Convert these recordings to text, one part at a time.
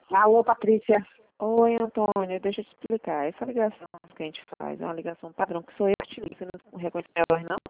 Alô, Patrícia. Oi, Antônio, deixa eu te explicar. Essa ligação que a gente faz é uma ligação padrão, que sou eu que te ligo. Você não reconhece minha voz, não?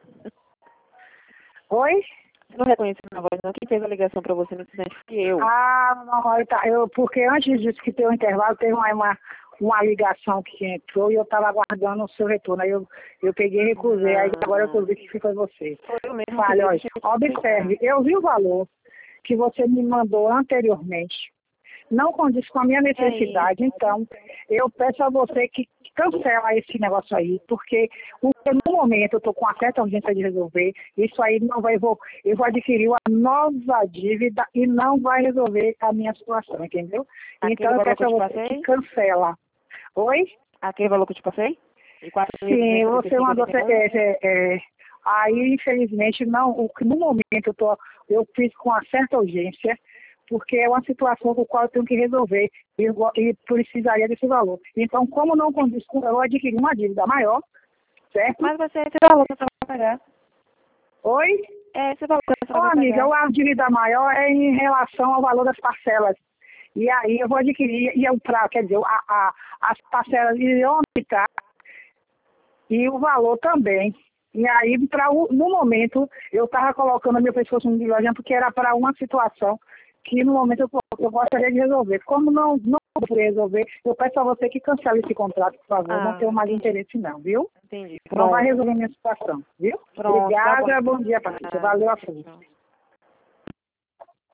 Oi? Você não reconhece minha voz, não? Quem fez a ligação pra você no incidente fui eu. Ah, não, porque antes disso que tem um intervalo, teve uma ligação que entrou e eu estava aguardando o seu retorno. Aí eu peguei e recusei. Aí agora eu vi que foi você. Foi eu mesmo. Fale, olha, observe, eu vi o valor que você me mandou anteriormente. Não condiz com a minha necessidade, então eu peço a você que cancela esse negócio aí, porque no momento eu estou com uma certa urgência de resolver, isso aí não vai, eu vou adquirir uma nova dívida e não vai resolver a minha situação, entendeu? Então eu peço a você que cancela. Oi? Aquele valor que eu te passei? Sim, você mandou. Aí, infelizmente, não. No momento eu fiz com uma certa urgência, porque é uma situação com a qual eu tenho que resolver e precisaria desse valor. Então, como não condiz com, eu adquiri uma dívida maior, certo? Mas vai ser esse valor que você vai pagar. Oi? É esse valor que você vai Amiga, pagar. a dívida maior é em relação ao valor das parcelas. E aí eu vou adquirir, quer dizer, as parcelas iriam aumentar e o valor também. E aí, no momento, eu estava colocando a meu pescoço no guilhojão porque era para uma situação que no momento eu gostaria de resolver. Como não vou resolver, eu peço a você que cancele esse contrato, por favor. Não tenho mais interesse não, viu? Entendi. Não vai resolver minha situação, viu? Pronto, Obrigada, tá bom. bom dia, Patrícia. Valeu a força.